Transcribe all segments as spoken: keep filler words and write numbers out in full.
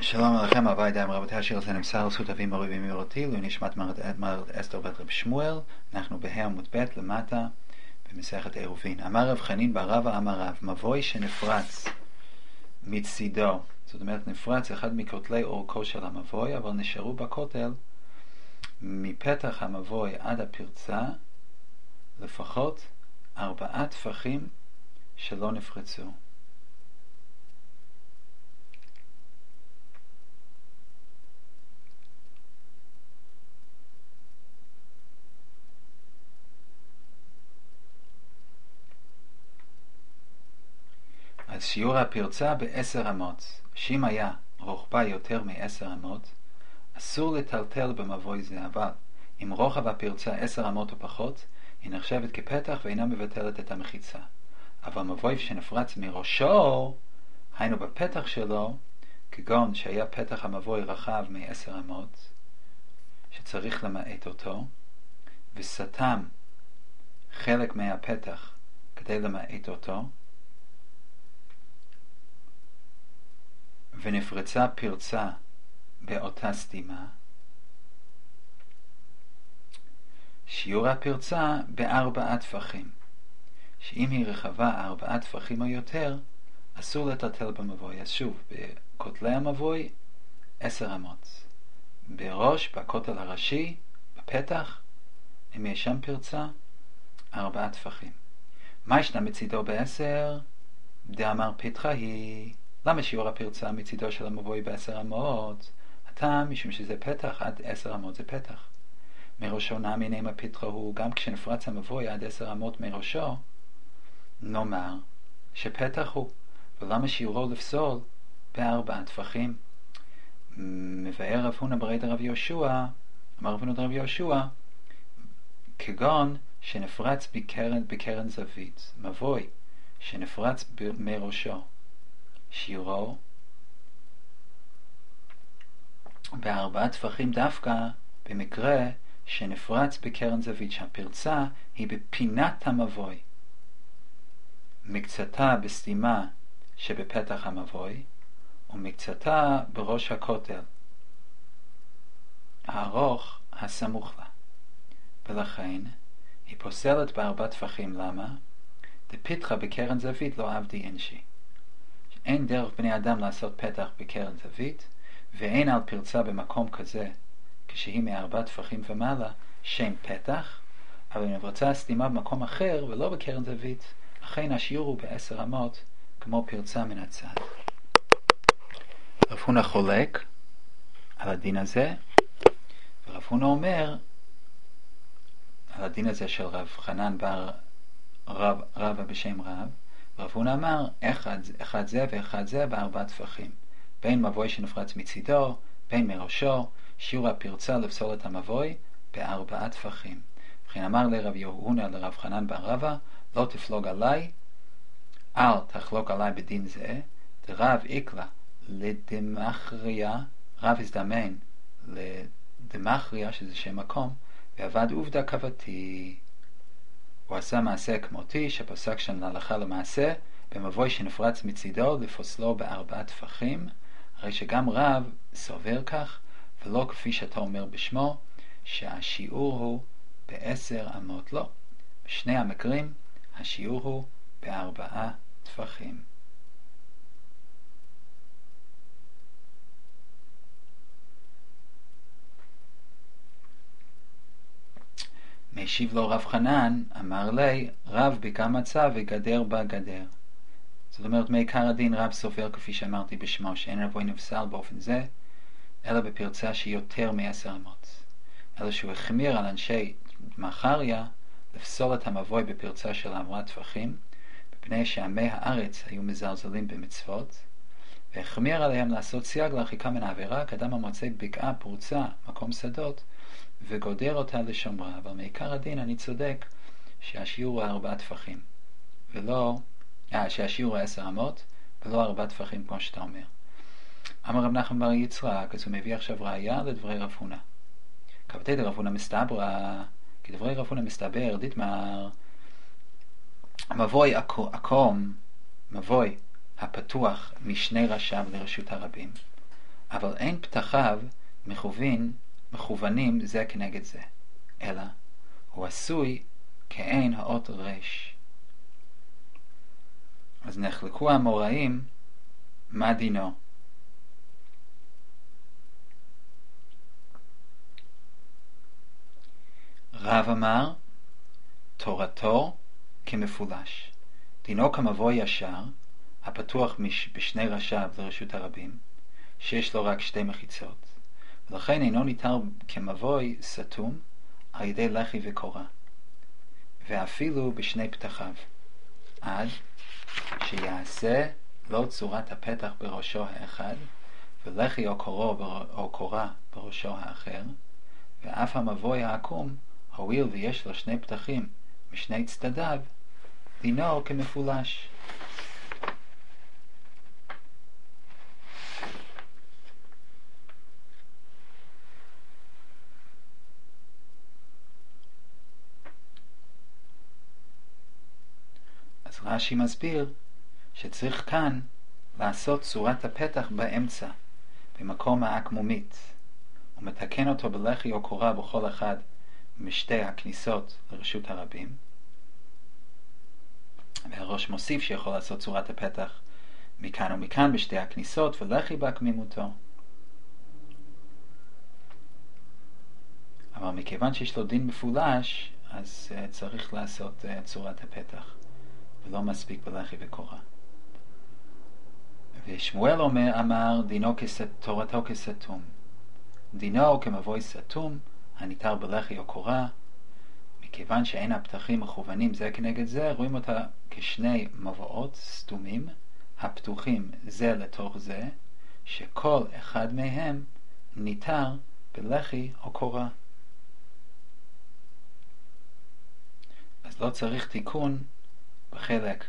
שלום עליכם, הווי די רבותי השיר זה נמסר על זכות אבי מורי ואמי אותי, לנשמת מרת אסתר בת רב שמואל. אנחנו בה' עמוד ב' למטה במסכת עירובין. אמר רב חנין בר רבא אמר רב, מבוי שנפרץ מצידו, זאת אומרת נפרץ אחד מכותלי אורכו של המבוי, אבל נשארו בכותל מפתח המבוי עד הפרצה לפחות ארבעה טפחים שלא נפרצו. אז שיעור הפרצה בעשר אמות, שאם היה רוחבה יותר מעשר אמות, אסור לטלטל במבוי זה, אבל אם רוחב הפרצה עשר אמות או פחות, היא נחשבת כפתח ואינה מבטלת את המחיצה. אבל מבוי שנפרץ מראשו, היינו בפתח שלו, כגון שהיה פתח המבוי רחב מעשר אמות, שצריך למעט אותו, וסתם חלק מהפתח כדי למעט אותו, ונפרצה פרצה באותה סתימה, שיעור הפרצה בארבעה טפחים, שאם היא רחבה ארבעה טפחים או יותר, אסור לטלטל במבוי. אז שוב, בכותלי המבוי עשר אמות, בראש, בכותל הראשי, בפתח, אם יש שם פרצה, ארבעה טפחים. מה ישנה מצידו בעשר? דאמר פתחה היא. למה שיעור הפרצה מצידו של המבוי בעשר אמות? הטעם משום שזה פתח, עד עשר אמות זה פתח. מראשו נמי נאמר פתחה הוא, גם כשנפרץ המבוי עד עשר אמות מראשו, נאמר שפתח הוא. ולמה שיעורו לפסול בארבעה טפחים? מבאר רב הונא ברי דרב יהושע, אמר רב הונא דרב יהושע, כגון שנפרץ בקרן, בקרן זווית, מבוי שנפרץ מראשו, שיעורו בארבעה טפחים דווקא במקרה שנפרץ בקרן זווית, שהפרצה היא בפינת המבוי, מקצתה בסתימה שבפתח המבוי ומקצתה בראש הכותל הארוך הסמוך לה, ולכן היא פוסלת בארבעה טפחים. למה? דפתחה בקרן זווית לא עבדי אנשי, אין דרך בני אדם לעשות פתח בקרן זווית, ואין על פרצה במקום כזה, כשהיא מארבעה טפחים ומעלה, שם פתח, אבל אם נפרצה סתימה במקום אחר ולא בקרן זווית, אכן השיעור הוא בעשר אמות, כמו פרצה מן הצד. רב הונא חולק על הדין הזה, ורב הונא אומר על הדין הזה של רב חנן בר רב, רבא בשם רב, רב הונא אמר אחד, אחד זה ואחד זה בארבעה טפחים, בין מבוי שנפרץ מצידו, בין מראשו, שיעור הפרצה לפסול את המבוי בארבעה טפחים. וכן אמר לרב הונא לרב חנן בר רבא, לא תפלוג עליי, אל תחלוק עליי בדין זה, דרב איקלה לדמחריה, רב הזדמן לדמחריה שזה שם מקום, ועבד עובדה קבתי, הוא עשה מעשה כמותי שפסק שם להלכה למעשה במבוי שנפרץ מצידו לפוסלו בארבעה טפחים, הרי שגם רב סובר כך, ולא כפי שאתה אומר בשמו שהשיעור הוא בעשר אמות. לא, בשני המקרים השיעור הוא בארבעה טפחים. משיב לו רב חנן, אמר לי, רב בקה מצה וגדר בה גדר. זאת אומרת, מעיקר הדין רב סובר כפי שאמרתי בשמו, שאין מבוי נפסל באופן זה, אלא בפרצה שהיא יותר מעשר אמות. אלא שהוא החמיר על אנשי מחריה לפסול את המבוי בפרצה של ארבעה טפחים, מפני שעמי הארץ היו מזלזלים במצוות, והחמיר עליהם לעשות סייג להרחיקה מן העבירה, כאדם המוצא בקעה פרוצה, מקום שדות, וגודר אותה לשומרה. אבל מעיקר הדין אני צודק שהשיעור הוא ארבעה טפחים, ולא, אה, שהשיעור הוא עשר אמות, ולא ארבעה טפחים כמו שאתה אומר. אמר רב נחמן בר יצחק, אז הוא מביא עכשיו ראיה לדברי רב הונא. כבתי דרב הונא מסתברא, כי דברי רב הונא מסתבר, דתמר, מבוי עקום, מבוי הפתוח משני ראשיו לרשות הרבים, אבל אין פתחיו מכוון, מכוונים זה כנגד זה, אלא הוא עשוי כעין האות רש. אז נחלקו האמוראים מה דינו. רב אמר תורתו כמפולש, דינו כמבוא ישר הפתוח בשני ראשיו לרשות הרבים, שיש לו רק שתי מחיצות, ולכן אינו ניתר כמבוי סתום על ידי לחי וקורה, ואפילו בשני פתחיו, עד שיעשה לו צורת הפתח בראשו האחד, ולחי או, קורו, או קורה בראשו האחר, ואף המבוי העקום, הואיל ויש לו שני פתחים משני צדדיו, דינו כמפולש. אז רש"י מסביר שצריך כאן לעשות צורת הפתח באמצע, במקום העקמומית, ומתקן אותו בלחי או קורה בכל אחד משתי הכניסות לרשות הרבים. והראש מוסיף שיכול לעשות צורת הפתח מכאן ומכאן בשתי הכניסות ולחי בעקמימותו. אבל מכיוון שיש לו דין מפולש, אז uh, צריך לעשות uh, צורת הפתח, ולא מספיק בלחי וקורה. ושמואל אומר, אמר דינו כסת, תורתו כסתום, דינו כמבוי סתום הניתר בלחי או קורה. מכיוון שאין הפתחים מכוונים זה כנגד זה, רואים אותה כשני מבואות סתומים הפתוחים זה לתוך זה, שכל אחד מהם ניתר בלחי או קורה. אז לא צריך תיקון בחלק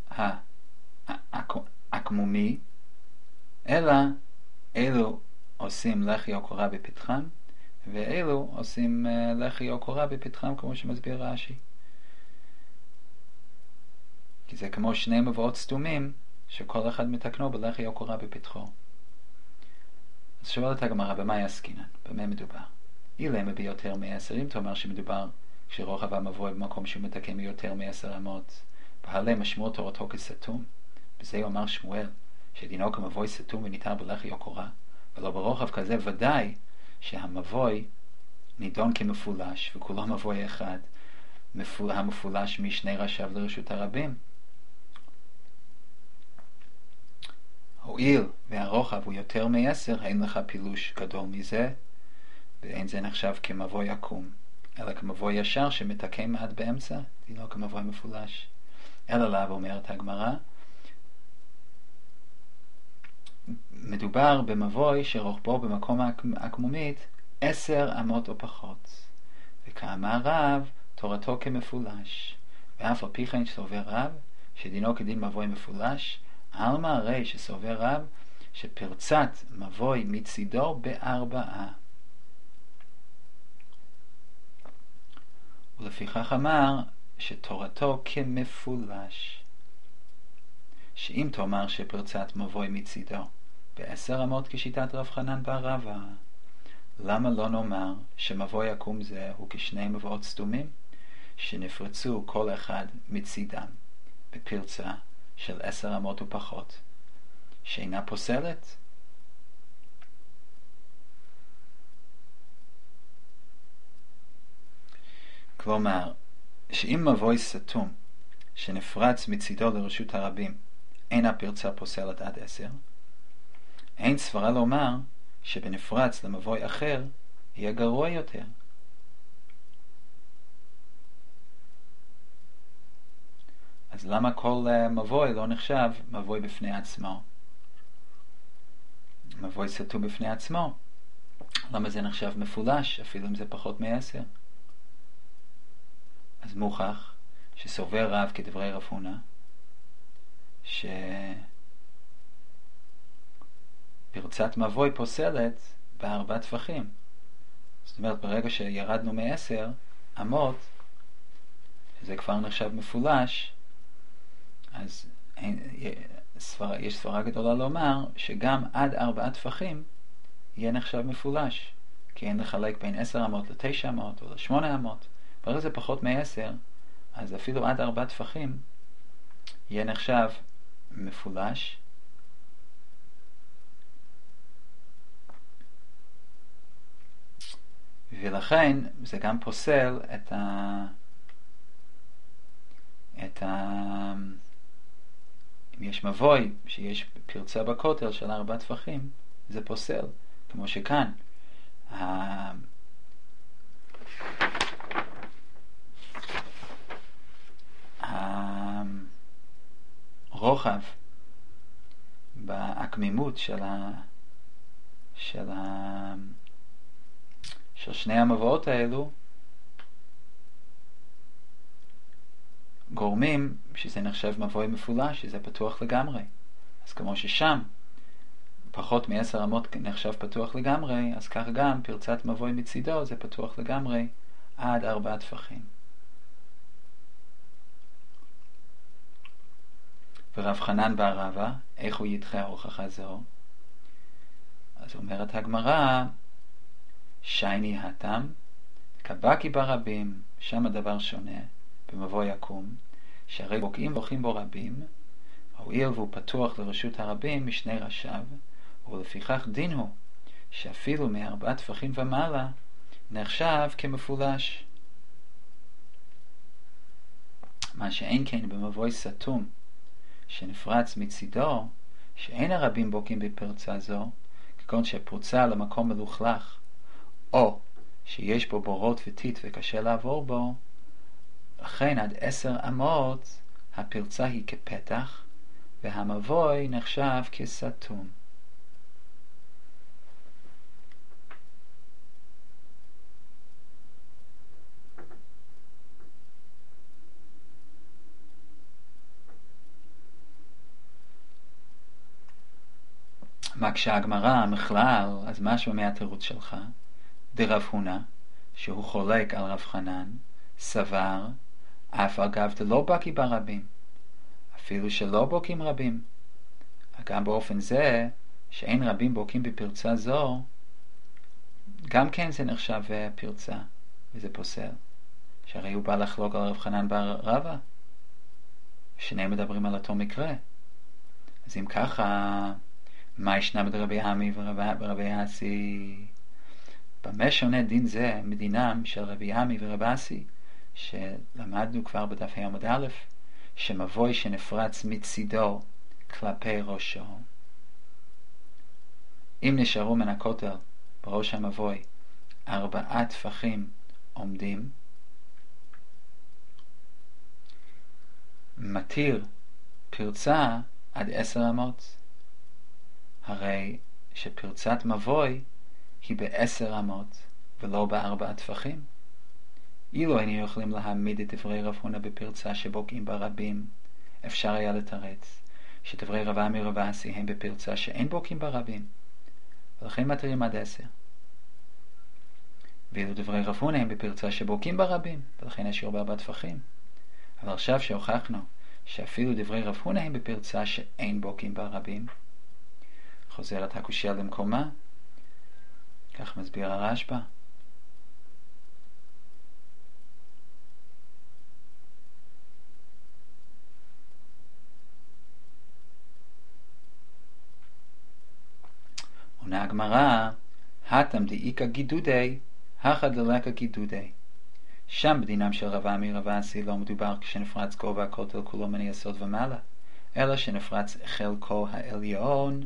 העקמומי, אלא אלו עושים לחי או קורה בפתחם, ואלו עושים uh, לחי או קורה בפתחם, כמו שמסביר רש"י. כי זה כמו שני מבואות סתומים שכל אחד מתקנו בלחי או קורה בפתחו. אז שואלת הגמרא, במה יעסקינן? במה מדובר? אילמה ביותר מעשר, אם תאמר שמדובר כשרוחב המבוא במקום שהוא מתקן ביותר מעשר אמות, בהלה משמוע תורתו כסתום. בזה הוא אמר שמואל שדינו כמבוא סתום וניתר בלחי או קורה, ולא ברוחב כזה ודאי שהמבוי נידון כמפולש, וכולו מבוי אחד, המפולש משני ראשיו לרשות הרבים. הואיל והרוחב הוא יותר מעשר, אין לך פילוש גדול מזה, ואין זה נחשב כמבוי עקום, אלא כמבוי ישר שמתקן עד באמצע, דינו כמבוי מפולש. אלא לאו אומרת הגמרא, מדובר במבוי שרוחבו במקום העקמומית עשר אמות או פחות, וכאמר רב תורתו כמפולש, ואף על פי כן סובר רב שדינו כדין מבוי מפולש, עלמא הרי שסובר רב שפרצת מבוי מצידו בארבעה, ולפיכך אמר שתורתו כמפולש. שאם תאמר שפרצת מבוי מצידו בעשר אמות כשיטת רב חנן בר רבא, למה לא נאמר שמבוי עקום זה הוא כשני מבואות סתומים שנפרצו כל אחד מצידם בפרצה של עשר אמות ופחות, שאינה פוסלת? כלומר, שאם מבוי סתום שנפרץ מצידו לרשות הרבים אין הפרצה פוסלת עד עשר, אין סברה לומר שבנפרץ למבוי אחר יהיה גרוע יותר. אז למה כל uh, מבוי לא נחשב מבוי בפני עצמו? מבוי סתום בפני עצמו, למה זה נחשב מפולש אפילו אם זה פחות מעשר? אז מוכח שסובר רב כדברי רב הונא שפרצת מבוי פוסלת בארבע טפחים. זאת אומרת, ברגע שירדנו מעשר אמות, שזה כבר נחשב מפולש, אז אין, סברה, יש סברה גדולה לומר שגם עד ארבעה טפחים יהיה נחשב מפולש, כי אין לחלק בין עשר אמות לתשע אמות או לשמונה אמות. ברגע זה פחות מעשר, אז אפילו עד ארבע טפחים יהיה נחשב מפולש. ולכן זה גם פוסל את ה... את ה... אם יש מבוי שיש פרצה בכותל של ארבע טפחים, זה פוסל, כמו שכאן ה... הרוחב בעקמימות של ה... של ה... של שני המבואות האלו גורמים שזה נחשב מבוי מפולש, שזה פתוח לגמרי. אז כמו ששם פחות מעשר אמות נחשב פתוח לגמרי, אז כך גם פרצת מבוי מצידו זה פתוח לגמרי עד ארבעה טפחים. ורב חנן בר רבא, איך הוא ידחה הוכחה זו? אז אומרת הגמרא, שייני התם, קבקי ברבים, שם הדבר שונה, במבוא יקום, שהרי בוקעים בוכים בו רבים, הואיל והוא פתוח לרשות הרבים משני ראשיו, ולפיכך דין הוא, שאפילו מארבעה טפחים ומעלה, נחשב כמפולש. מה שאין כן במבוי סתום, שנפרץ מצידו, שאין הרבים בוקעים בפרצה זו, כגון שפרוצה למקום מלוכלך, או שיש בו בורות וטיט וקשה לעבור בו, לכן עד עשר אמות הפרצה היא כפתח, והמבוי נחשב כסתום. מה כשהגמרא מכלל, אז משהו מהתירוץ שלך, דרב הונא, שהוא חולק על רב חנן, סבר, אף אגב דלא בקי ברבים, אפילו שלא בוקים רבים. גם באופן זה, שאין רבים בוקים בפרצה זו, גם כן זה נחשב פרצה, וזה פוסל. שהרי הוא בא לחלוק על רב חנן בר רבא, שניהם מדברים על אותו מקרה. אז אם ככה, מה ישנה בדרבי עמי ורבי אסי? במה שונה דין זה מדינם של רבי עמי ורבי אסי, שלמדנו כבר בדף עמוד א', שמבוי שנפרץ מצידו כלפי ראשו. אם נשארו מן הכותל בראש המבוי ארבעה טפחים עומדים, מתיר פרצה עד עשר אמות. הרי שפרצת מבוי היא בעשר אמות ולא בארבעה טפחים. אילו היינו יכולים להעמיד את דברי רב הונא בפרצה שבוקעים ברבים, אפשר היה לתרץ שדברי רב עמי ורב אסי הם בפרצה שאין בוקעים ברבים, ולכן מתירים עד עשר. ואילו דברי רב הונא הם בפרצה שבוקעים ברבים, ולכן השאיר בארבעה טפחים. אבל עכשיו שהוכחנו שאפילו דברי רב הונא הם בפרצה שאין בוקעים ברבים, חוזרת הקושיה למקומה. כך מסביר הרשב"א. עונה הגמרא, התם דאיקה גידודי, הכא דלקה גידודי. שם בדינם של רב עמי רב אסי לא מדובר כשנפרץ גובה הכותל כולו מן היסוד ומעלה, אלא שנפרץ חלקו העליון,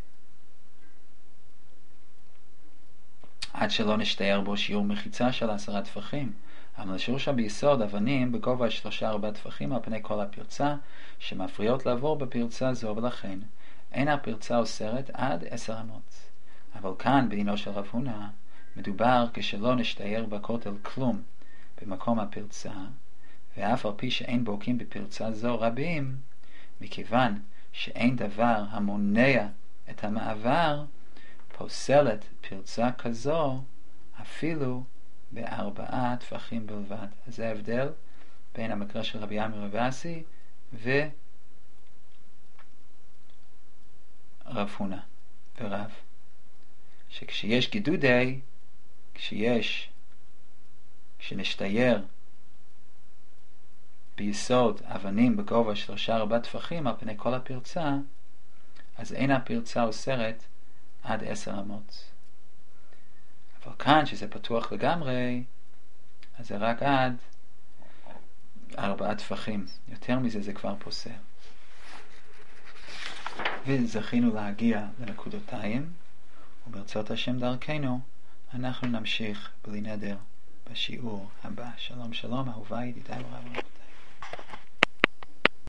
עד שלא נשתייר בו שיעור מחיצה של עשרה טפחים, אבל נשארו שם ביסוד אבנים בגובה שלושה ארבעה טפחים על פני כל הפרצה, שמפריעות לעבור בפרצה זו, ולכן אין הפרצה אוסרת עד עשר אמות. אבל כאן בדינו של רב הונא מדובר כשלא נשתייר בכותל כלום במקום הפרצה, ואף על פי שאין בוקים בפרצה זו רבים, מכיוון שאין דבר המונע את המעבר, פוסלת פרצה כזו אפילו בארבעה טפחים בלבד. אז זה ההבדל בין המקרה של רבי עמי ורב אסי ורב הונא ורב, שכשיש גידודי, כשיש, כשנשתייר ביסוד אבנים בגובה שלושה ארבעה טפחים על פני כל הפרצה, אז אין הפרצה אוסרת עד עשר אמות. אבל כאן שזה פתוח לגמרי, אז זה רק עד ארבעה טפחים. יותר מזה זה כבר פוסל. וזכינו להגיע לנקודותיים, וברצות השם דרכנו אנחנו נמשיך בלי נדר בשיעור הבא. שלום שלום, אהוביי, ידידיי ורבותיי.